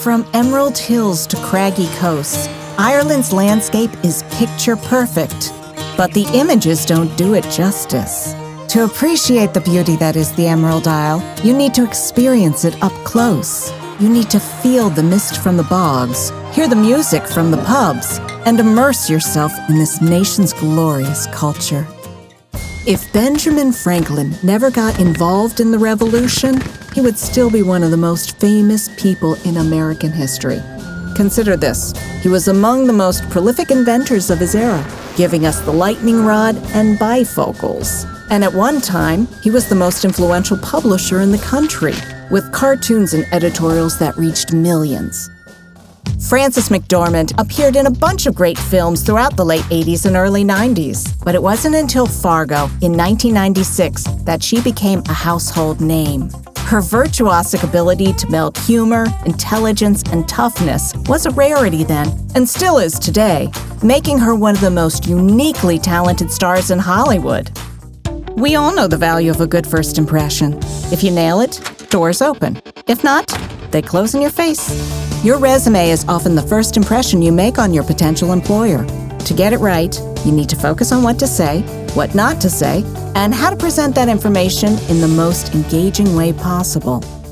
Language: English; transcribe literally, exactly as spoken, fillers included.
From emerald hills to craggy coasts, Ireland's landscape is picture perfect. But the images don't do it justice. To appreciate the beauty that is the Emerald Isle, you need to experience it up close. You need to feel the mist from the bogs, hear the music from the pubs, and immerse yourself in this nation's glorious culture. If Benjamin Franklin never got involved in the Revolution, he would still be one of the most famous people in American history. Consider this: he was among the most prolific inventors of his era, giving us the lightning rod and bifocals. And at one time, he was the most influential publisher in the country, with cartoons and editorials that reached millions. Frances McDormand appeared in a bunch of great films throughout the late eighties and early nineties, but it wasn't until Fargo in nineteen ninety-six that she became a household name. Her virtuosic ability to meld humor, intelligence, and toughness was a rarity then, and still is today, making her one of the most uniquely talented stars in Hollywood. We all know the value of a good first impression. If you nail it, doors open. If not, they close in your face. Your resume is often the first impression you make on your potential employer. To get it right, you need to focus on what to say, what not to say, and how to present that information in the most engaging way possible.